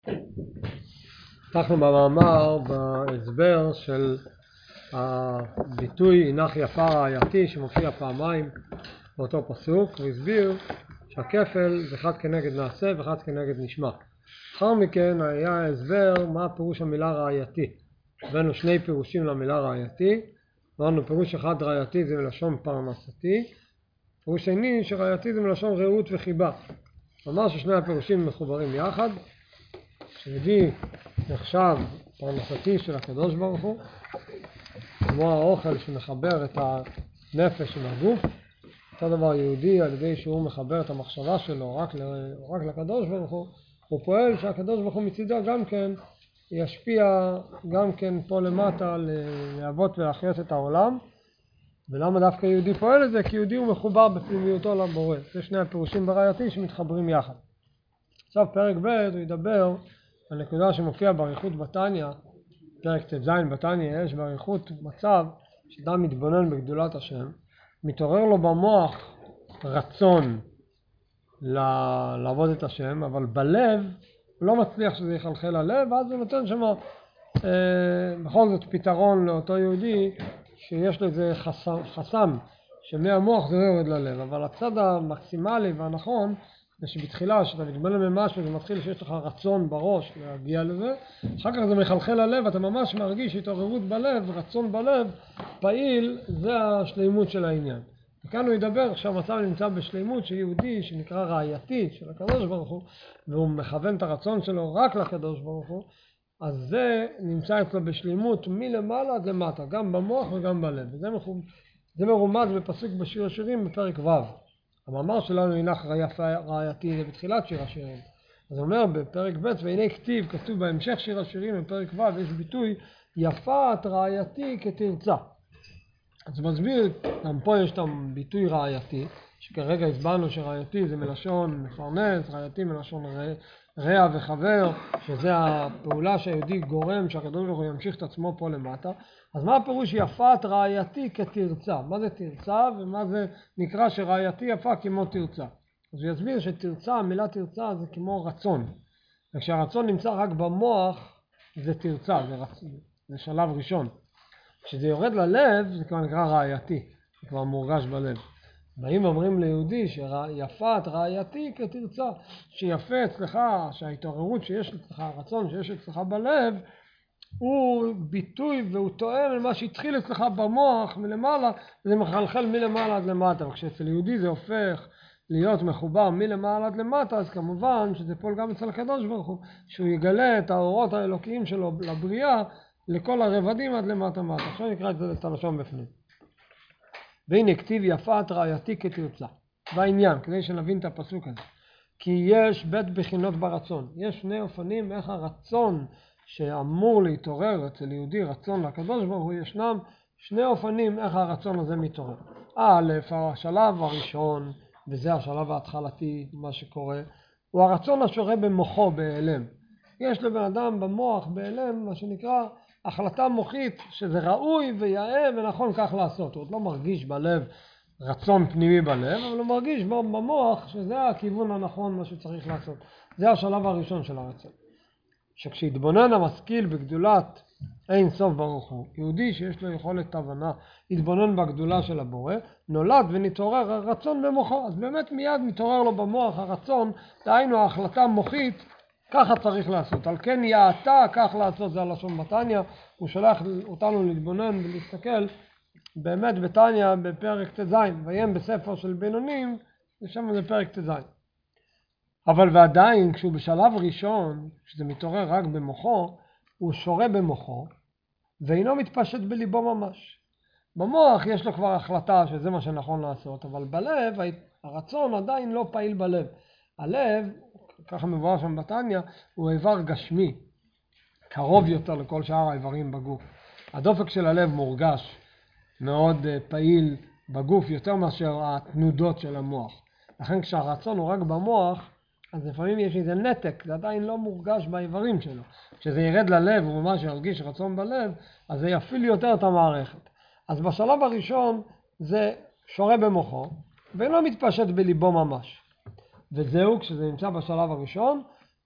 אנחנו במאמר בהסבר של הביטוי הינך יפה רעייתי שמופיע פעמיים באותו פסוק, הוא הסביר שהכפל זה אחד כנגד נעשה ואחד כנגד נשמע. אחר מכן היה הסבר מה פירוש המילה רעייתי. הבאנו שני פירושים למילה רעייתי. אמרנו פירוש אחד רעייתי זה מלשון פרנסתי, פירוש שני שרעייתי זה מלשון רעות וחיבה. אמר ששני הפירושים מחוברים יחד. שיהודי נחשב פרנסתי של הקדוש ברוך הוא, כמו האוכל שמחבר את הנפש עם הגוף. אותו דבר יהודי על ידי שהוא מחבר את המחשבה שלו רק לקדוש ברוך הוא פועל שהקדוש ברוך הוא מצידו גם כן ישפיע גם כן פה למטה להוות ולהחיות את העולם. ולמה דווקא יהודי פועל את זה? כי יהודי הוא מחובר בפנימיותו לבורא. זה שני הפירושים ברעייתי שמתחברים יחד. עכשיו פרק ב' הוא ידבר על נקודה שמופיע באריכות בתניא, פרק ט"ז בתניא. יש באריכות מצב שאדם מתבונן בגדולת השם, מתעורר לו במוח רצון לעבוד את השם, אבל בלב הוא לא מצליח שזה יחלחל ללב, ואז הוא נותן שם בכל זאת פתרון לאותו יהודי שיש לו איזה חסם שמהמוח זה לא יורד ללב. אבל הצד המקסימלי והנכון זה שבתחילה שאתה מתבונן במשהו זה מתחיל שיש לך רצון בראש להגיע לזה, אחר כך זה מחלחל ללב, אתה ממש מרגיש התעוררות בלב, רצון בלב פעיל, זה השלימות של העניין. וכאן הוא ידבר עכשיו מצב נמצא בשלימות שיהודי שנקרא רעייתי של הקדוש ברוך הוא, והוא מכוון את הרצון שלו רק לקדוש ברוך הוא, אז זה נמצא אצלו בשלימות מלמעלה עד למטה, גם במוח וגם בלב. וזה מרומז בפסוק בשיר השירים בפרק ו'. המאמר שלנו הינך יפה רעייתי זה בתחילת שיר השירים. אז הוא אומר בפרק ב' והנה כתיב, כתוב בהמשך שיר השירים בפרק ו', יש ביטוי יפה את רעייתי כתרצה. אז מסביר, גם פה יש את הביטוי רעייתי, שכרגע הסברנו שרעייתי זה מלשון מפרנס, רעייתי מלשון רע וחבר, שזה הפעולה שהיהודי גורם שהקדוש ברוך הוא ימשיך את עצמו פה למטה. אז מה הפירוש יפת רעייתי כתרצה? מה זה תרצה ומה זה נקרא שרעייתי יפה כמו תרצה? אז הוא יסביר שתרצה, המילה תרצה זה כמו רצון. וכשהרצון נמצא רק במוח זה תרצה, זה שלב ראשון. כשזה יורד ללב זה כבר נקרא רעייתי, זה כבר מורגש בלב. באים אומרים ליהודי שיפת רעייתי כתרצה, שיפה אצלך, שההתעוררות שיש אצלך, הרצון שיש אצלך בלב, הוא ביטוי והוא תואם למה שהתחיל אצלך במוח מלמעלה, זה מחלחל מלמעלה עד למטה. וכשאצל יהודי זה הופך להיות מחובר מלמעלה עד למטה, אז כמובן שזה פועל גם אצל הקדוש ברוך הוא, שהוא יגלה את האורות האלוקיים שלו לבריאה, לכל הרבדים עד למטה מטה. עכשיו נקרא את זה לטלשון בפנים. והנה כתיב יפת רעייתי כתרצה. והעניין, כדי שנבין את הפסוק הזה. כי יש בית בחינות ברצון. יש שני אופנים איך הרצון שאמור להתעורר אצל יהודי, רצון לקדוש ברוך הוא, ישנם שני אופנים איך הרצון הזה מתעורר. א', השלב הראשון, וזה השלב ההתחלתי, מה שקורה, הוא הרצון השורה במוחו בהיעלם. יש לבן אדם במוח בהיעלם מה שנקרא החלטה מוחית שזה ראוי ויאה ונכון כך לעשות. הוא עוד לא מרגיש בלב רצון פנימי בלב, אבל הוא מרגיש במוח שזה הכיוון הנכון מה שצריך לעשות. זה השלב הראשון של הרצון. שכשהתבונן המשכיל בגדולת אין סוף ברוך הוא, יהודי שיש לו יכולת הבנה, התבונן בגדולה של הבורא, נולד ונתעורר הרצון במוחו. אז באמת מיד מתעורר לו במוח הרצון, דהיינו ההחלטה המוחית, ככה צריך לעשות. על כן יעתה כך לעשות, זה הלשון בתניא. הוא שולח אותנו להתבונן ולהסתכל באמת בתניא בפרק ט"ז, ויים בספר של בינונים, ושם זה פרק ט"ז. אבל ועדיין כשהוא בשלב ראשון, כשזה מתעורר רק במוחו, הוא שורה במוחו ואינו מתפשט בליבו ממש. במוח יש לו כבר החלטה שזה מה שנכון לעשות, אבל בלב הרצון עדיין לא פעיל בלב. הלב, ככה מבואר שם בתניא, הוא איבר גשמי, קרוב יותר לכל שאר האיברים בגוף. הדופק של הלב מורגש מאוד פעיל בגוף יותר מאשר התנודות של המוח. לכן כשהרצון הוא רק במוח, אז לפעמים יש איזה נתק, זה עדיין לא מורגש באיברים שלו. כשזה ירד ללב וממש ירגיש רצון בלב, אז זה יפעיל יותר את המערכת. אז בשלב הראשון זה שורה במוחו, ולא מתפשט בליבו ממש. וזהו, כשזה נמצא בשלב הראשון,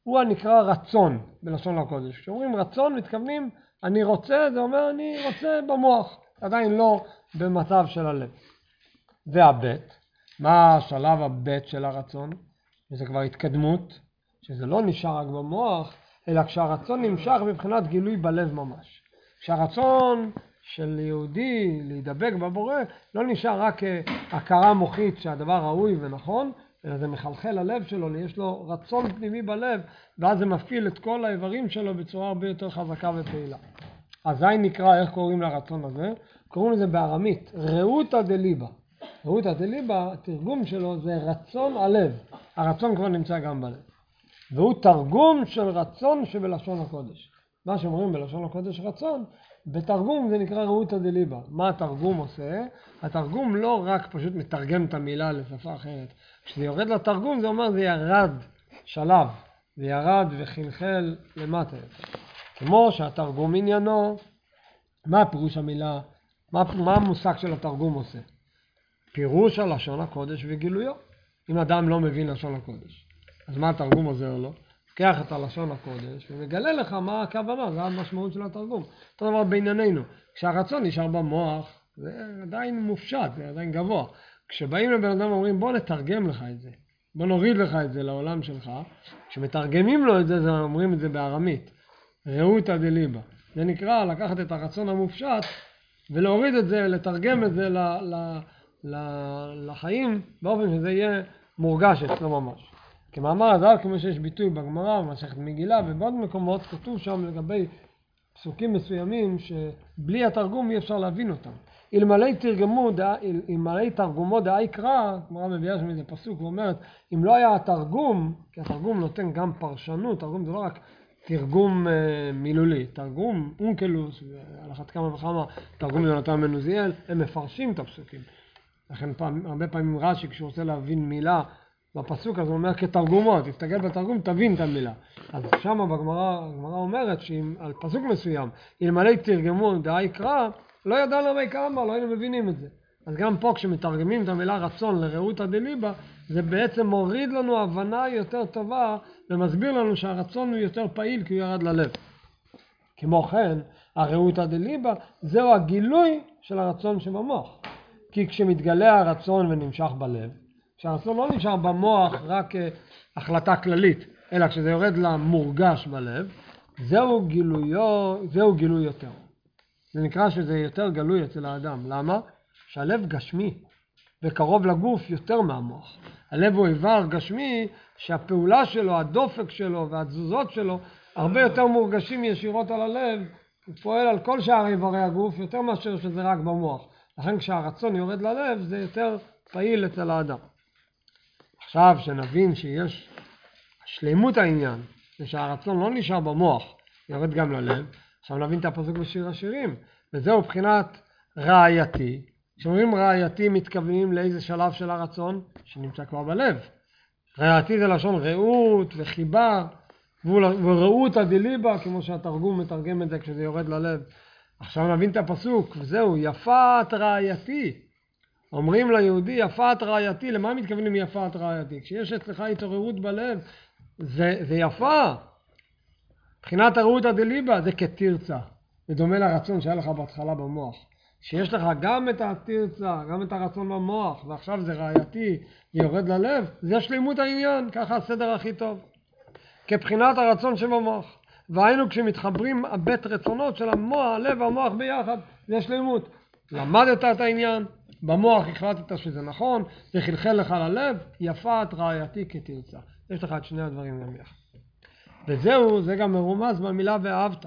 הוא הנקרא רצון בלשון הקודש. כשאומרים רצון מתכוונים אני רוצה, זה אומר אני רוצה במוח, עדיין לא במצב של הלב. והבית, מה השלב הבית של הרצון? וזה כבר התקדמות, שזה לא נשאר רק במוח, אלא כשהרצון נמשך מבחינת גילוי בלב ממש. כשהרצון של יהודי להידבק בבורא לא נשאר רק הכרה מוחית שהדבר ראוי ונכון, אלא זה מחלחל ללב שלו, יש לו רצון פנימי בלב, ואז זה מפעיל את כל האיברים שלו בצורה הרבה יותר חזקה ופעילה. אזי נקרא, איך קוראים לרצון הזה? קוראים לזה בארמית, ראותא דליבה. ראותא דליבה, התרגום שלו זה רצון הלב. הרצון כבר נמצא גם בלב. והוא תרגום של רצון שבלשון הקודש. מה שאומרים בלשון הקודש רצון, בתרגום זה נקרא ראותא דליבה. מה התרגום עושה? התרגום לא רק פשוט מתרגם את המילה לשפה אחרת. כשזה יורד לתרגום זה אומר זה ירד שלב, זה ירד וחלחל למטה. כמו שהתרגום עניינו, מה פירוש המילה? מה המושג של התרגום עושה? פירוש הלשון הקודש וגילויו. אם אדם לא מבין לשון הקודש, אז מה התרגום עוזר לו? לוקח את הלשון הקודש ומגלה לך מה הכוונה, זה המשמעות של התרגום. אותו דבר בענייננו, כשהרצון נשאר במוח, זה עדיין מופשט, זה עדיין גבוה. כשבאים לבן אדם ואומרים בוא נתרגם לך את זה, בוא נוריד לך את זה לעולם שלך, כשמתרגמים לו את זה, זה אומרים את זה בארמית, ראותא דליבה. זה נקרא לקחת את הרצון המופשט ולהוריד את זה, לתרגם את זה לחיים באופן שזה יהיה מורגש אצלו ממש. כמאמר הז"ל, כמו שיש ביטוי בגמרא, במסכת מגילה ובעוד מקומות, כתוב שם לגבי פסוקים מסוימים שבלי התרגום אי אפשר להבין אותם. אלמלא תרגומו דאי קרא, הגמרא מביאה שם איזה פסוק ואומרת, אם לא היה התרגום, כי התרגום נותן גם פרשנות, תרגום זה לא רק תרגום מילולי, תרגום אונקלוס, על אחת כמה וכמה תרגום יונתן בן עוזיאל, הם מפרשים את הפסוקים. לכן הרבה פעמים רש"י כשהוא רוצה להבין מילה בפסוק אז הוא אומר כתרגומו, תסתכל בתרגום תבין את המילה. אז שם הגמרא אומרת שאם על פסוק מסוים אלמלא תרגמו דאי קרא, לא ידענו מה יקרא, לא היינו מבינים את זה. אז גם פה כשמתרגמים את המילה רצון לראותא דליבה, זה בעצם מוריד לנו הבנה יותר טובה ומסביר לנו שהרצון הוא יותר פעיל כי הוא ירד ללב. כמו כן, הראותא דליבה זהו הגילוי של הרצון שבמוח. כי כשמתגלה הרצון ונמשך בלב, כשהרצון לא נשאר במוח רק החלטה כללית, אלא כשזה יורד למורגש בלב, זהו גילוי יותר. זה נקרא שזה יותר גלוי אצל האדם. למה? שהלב גשמי וקרוב לגוף יותר מהמוח. הלב הוא איבר גשמי שהפעולה שלו, הדופק שלו והתזוזות שלו הרבה יותר מורגשים ישירות על הלב, הוא פועל על כל שאר איברי הגוף יותר מאשר שזה רק במוח. לכן כשהרצון יורד ללב זה יותר פעיל אצל האדם. עכשיו שנבין שיש שלמות העניין, ושהרצון לא נשאר במוח, יורד גם ללב, עכשיו נבין את הפסוק בשיר השירים, וזהו בחינת ראייתי. כשאומרים ראייתי מתכוונים לאיזה שלב של הרצון שנמצא כבר בלב. ראייתי זה לשון ראות וחיבה, וראותא דליבה, כמו שהתרגום מתרגם את זה כשזה יורד ללב. עכשיו נבין את הפסוק, וזהו יפת ראייתי. אומרים ליהודי יפת ראייתי, למה מתכוונים יפת ראייתי? כשיש אצלך התעוררות בלב, זה יפה. מבחינת הראותא דליבה זה כתרצה. זה דומה לרצון שהיה לך בהתחלה במוח. שיש לך גם את התרצה, גם את הרצון במוח, ועכשיו זה ראייתי ויורד ללב, זה שלמות העניין, ככה הסדר הכי טוב. כבחינת הרצון שבמוח. והיינו כשמתחברים הבית רצונות של המוח, הלב והמוח ביחד, זה שלמות. למדת את העניין, במוח החלטת שזה נכון, זה חלחל לך ללב, יפת ראייתי כתרצה. יש לך את שני הדברים גם יחד. וזהו, זה גם מרומז במילה ואהבת.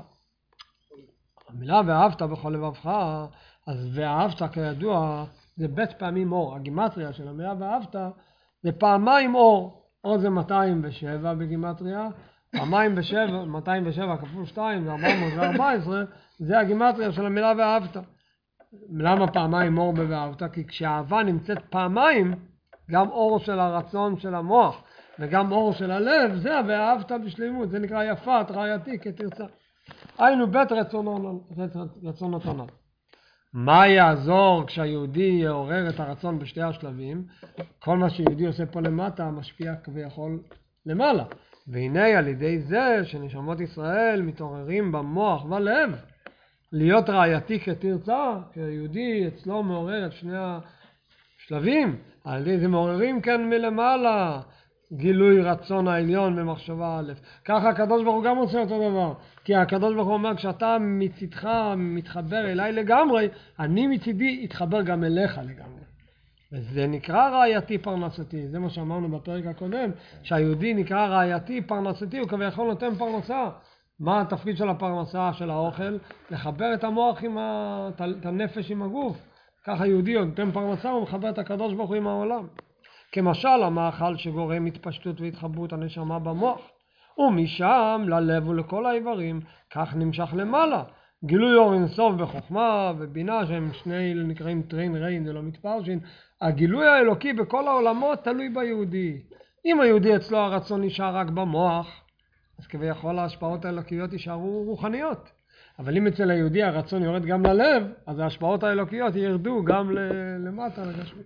המילה ואהבת בכל לבבך, אז ואהבת כידוע זה בית פעמים אור. הגימטריה של המילה ואהבת זה פעמיים אור. אור זה 207 בגימטריה, פעמיים בשבע, 207 כפול 2 זה 414, זה הגימטריה של המילה ואהבת. למה פעמיים אור ב"ואהבת"? כי כשהאהבה נמצאת פעמיים, גם אור של הרצון של המוח וגם אור של הלב, זה ואהבת בשלמות, זה נקרא יפת ראייתי כתרצה. היינו בית רצונות הנ"ל. מה יעזור כשהיהודי יעורר את הרצון בשתי השלבים? כל מה שיהודי עושה פה למטה משפיע כביכול למעלה. והנה על ידי זה שנשמות ישראל מתעוררים במוח ולב, להיות רעייתי כתרצה, כיהודי אצלו מעורר את שני השלבים, על ידי זה מעוררים כאן מלמעלה, גילוי רצון העליון במחשבה א'. ככה הקדוש ברוך הוא גם עושה אותו דבר, כי הקדוש ברוך הוא אומר, כשאתה מצדך מתחבר אליי לגמרי, אני מצידי אתחבר גם אליך לגמרי. וזה נקרא רעייתי פרנסתי, זה מה שאמרנו בפרק הקודם, שהיהודי נקרא רעייתי פרנסתי, הוא כביכול נותן פרנסה. מה התפקיד של הפרנסה, של האוכל? לחבר את המוח את הנפש עם הגוף. ככה יהודי נותן פרנסה, הוא מחבר את הקדוש ברוך הוא עם העולם. כמשל המאכל שגורם התפשטות והתחברות הנשמה במוח, ומשם ללב ולכל האיברים, כך נמשך למעלה. גילוי אור אינסוף בחוכמה ובינה, שהם שני נקראים טרין ריין, זה לא מתפרשין. הגילוי האלוקי בכל העולמות תלוי ביהודי. אם היהודי אצלו הרצון נשאר רק במוח, אז כביכול ההשפעות האלוקיות יישארו רוחניות. אבל אם אצל היהודי הרצון יורד גם ללב, אז ההשפעות האלוקיות ירדו גם למטה לגשמית.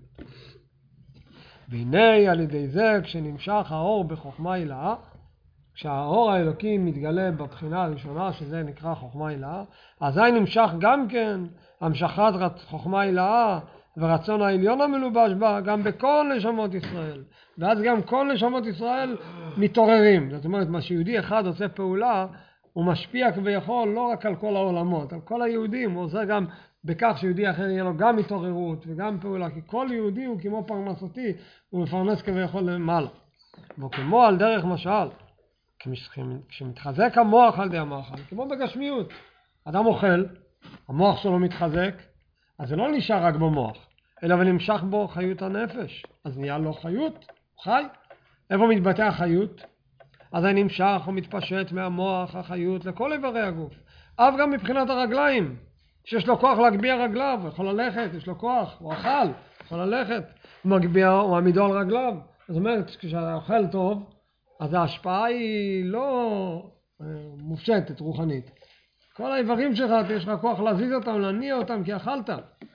והנה על ידי זה כשנמשך האור בחוכמה הילאה, כשהאור האלוקי מתגלה בבחינה הראשונה, שזה נקרא חוכמה הילאה, אזי נמשך גם כן המשכת חוכמה הילאה ורצון העליון המלובש בה גם בכל נשמות ישראל. ואז גם כל נשמות ישראל מתעוררים. זאת אומרת, מה שיהודי אחד עושה פעולה, הוא משפיע כביכול לא רק על כל העולמות, על כל היהודים. הוא עושה גם בכך שיהודי אחר יהיה לו גם התעוררות וגם פעולה, כי כל יהודי הוא כמו פרנסתי, הוא מפרנס כביכול למעלה. וכמו על דרך משל, כשמתחזק המוח על ידי המאכל, כמו בגשמיות, אדם אוכל, המוח שלו מתחזק, אז זה לא נשאר רק במוח, אלא ונמשך בו חיות הנפש, אז נהיה לו חיות, חי. איפה מתבטא החיות? אז נמשך ומתפשט מהמוח החיות לכל איברי הגוף, אף גם מבחינת הרגליים, שיש לו כוח להגביה רגליו, הוא יכול ללכת, יש לו כוח, הוא אכל, יכול ללכת, הוא מגביה, הוא עמידו על רגליו. זאת אומרת, כשאתה אוכל טוב, אז ההשפעה היא לא מופשטת, רוחנית. כל האיברים שלך, יש לך כוח להזיז אותם, להניע אותם, כי אכלת.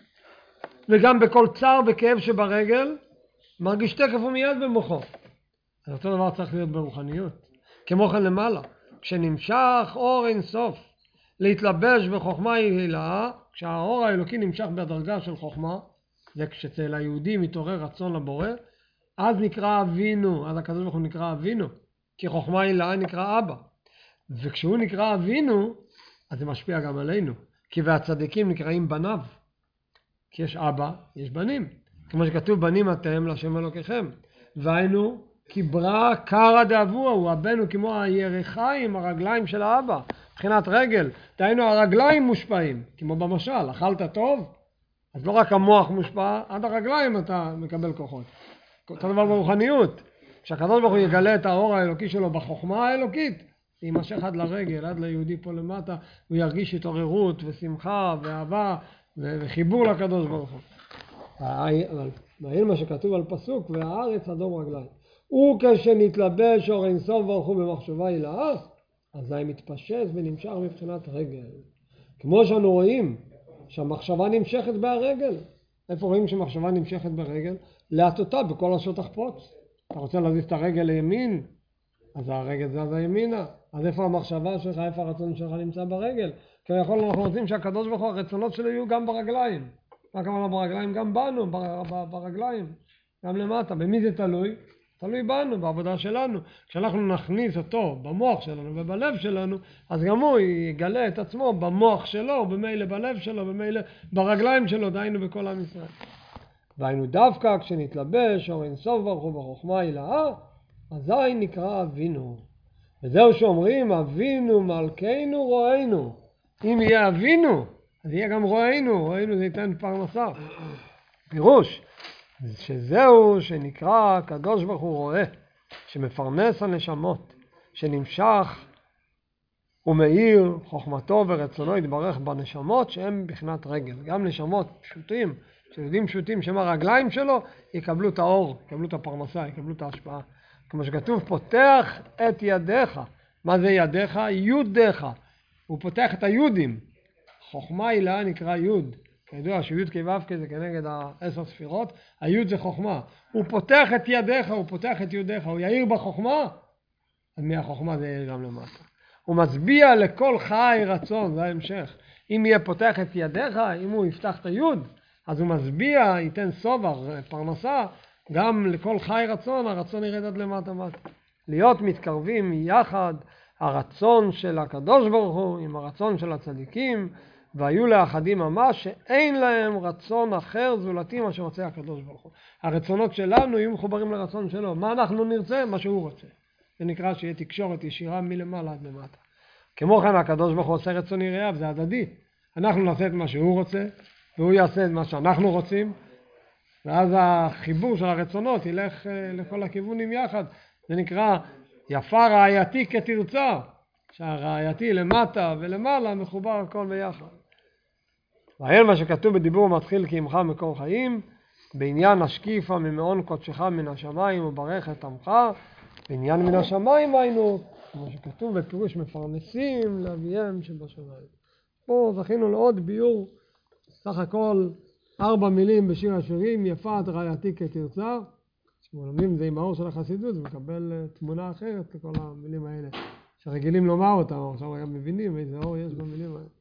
וגם בכל צער וכאב שברגל, מרגיש תקף ומיד במוחו. אז אותו דבר צריך להיות ברוחניות. כמו כן למעלה, כשנמשך אור אינסוף, להתלבש בחוכמה הילאה, כשהאור האלוקי נמשך בדרגה של חוכמה, זה כשאצל היהודי מתעורר רצון לבורא, אז נקרא אבינו, אז הקדוש ברוך הוא נקרא אבינו, כי חוכמה הילאה נקרא אבא. וכשהוא נקרא אבינו, אז זה משפיע גם עלינו, כי והצדיקים נקראים בניו, כי יש אבא, יש בנים, כמו שכתוב בנים אתם להשם אלוקיכם, והיינו כברא קרא דאבוה, הוא הבנו כמו הירחיים, הרגליים של האבא, מבחינת רגל, דהיינו הרגליים מושפעים, כמו במשל, אכלת טוב, אז לא רק המוח מושפע, עד הרגליים אתה מקבל כוחות. אותו דבר ברוחניות, כשהקדוש ברוך הוא יגלה את האור האלוקי שלו בחוכמה האלוקית, יימשך עד לרגל, עד ליהודי פה למטה, הוא ירגיש התעוררות ושמחה ואהבה וחיבור לקדוש ברוך הוא. מעניין מה שכתוב על פסוק, והארץ אדום רגליים. וכשנתלבש אור אינסוף ברוך הוא במחשבה הילאה, אזי מתפשט ונמשך מבחינת רגל. כמו שאנו רואים שהמחשבה נמשכת בהרגל. איפה רואים שמחשבה נמשכת ברגל? להטוטה בכל השטח פוץ. אתה רוצה להזיז את הרגל לימין, אז הרגל זז הימינה. אז איפה המחשבה שלך, איפה הרצון שלך נמצא ברגל? כי יכול אנחנו רוצים שהקדוש ברוך הוא, הרצונות שלו יהיו גם ברגליים. מה כמובן ברגליים? גם בנו, ברגליים. גם למטה. במי זה תלוי? תלוי בנו, בעבודה שלנו. כשאנחנו נכניס אותו במוח שלנו ובלב שלנו, אז גם הוא יגלה את עצמו במוח שלו, במילא בלב שלו, במילא ברגליים שלו, דהיינו בכל עם ישראל. והיינו דווקא כשנתלבש אור אינסוף ברוך הוא בחוכמה הילאה, אזי נקרא אבינו. וזהו שאומרים, אבינו מלכנו רואינו. אם יהיה אבינו, אז יהיה גם רואינו. רואינו זה ייתן פרנסה. פירוש, שזהו שנקרא הקדוש ברוך הוא רואה, שמפרנס הנשמות, שנמשך ומאיר חוכמתו ורצונו יתברך בנשמות שהם בחינת רגל. גם נשמות פשוטים, שיודעים פשוטים שהם הרגליים שלו, יקבלו את האור, יקבלו את הפרנסה, יקבלו את ההשפעה. כמו שכתוב, פותח את ידיך. מה זה ידיך? יודיך. הוא פותח את היודים. חוכמה הילאה נקרא יוד. כידוע שיוד כו' זה כנגד 10 ספירות. היוד זה חוכמה. הוא פותח את ידיך, הוא פותח את יודיך. הוא יאיר בחוכמה. אז מהחוכמה זה יהיה גם למטה. הוא מצביע לכל חי רצון, זה ההמשך. אם יהיה פותח את ידיך, אם הוא יפתח את היוד, אז הוא מצביע, ייתן סובר, פרנסה, גם לכל חי רצון, הרצון ירד עד למטה מטה. להיות מתקרבים יחד, הרצון של הקדוש ברוך הוא עם הרצון של הצדיקים, והיו לאחדים ממש שאין להם רצון אחר זולתי מה שרוצה הקדוש ברוך הוא. הרצונות שלנו יהיו מחוברים לרצון שלו. מה אנחנו נרצה? מה שהוא רוצה. זה נקרא שיהיה תקשורת ישירה מלמעלה עד למטה. כמו כן הקדוש ברוך הוא עושה רצון יריעה, וזה הדדי. אנחנו נעשה את מה שהוא רוצה, והוא יעשה את מה שאנחנו רוצים, ואז החיבור של הרצונות ילך לכל הכיוונים יחד. זה נקרא יפה רעייתי כתרצה, שהרעייתי למטה ולמעלה מחובר הכל ביחד. והאל מה שכתוב בדיבור מתחיל כי עמך מקור חיים, בעניין השקיפה ממעון קודשך מן השמיים וברך את עמך, בעניין מן השמיים היינו, כמו שכתוב בפירוש מפרנסים לאביהם שבשמיים. פה זכינו לעוד ביור, סך הכל 4 מילים בשיר השירים, יפת רעייתי כתרצה. כשלומדים זה עם האור של החסידות, זה מקבל תמונה אחרת לכל המילים האלה, שרגילים לומר אותם, עכשיו גם מבינים איזה אור יש במילים האלה.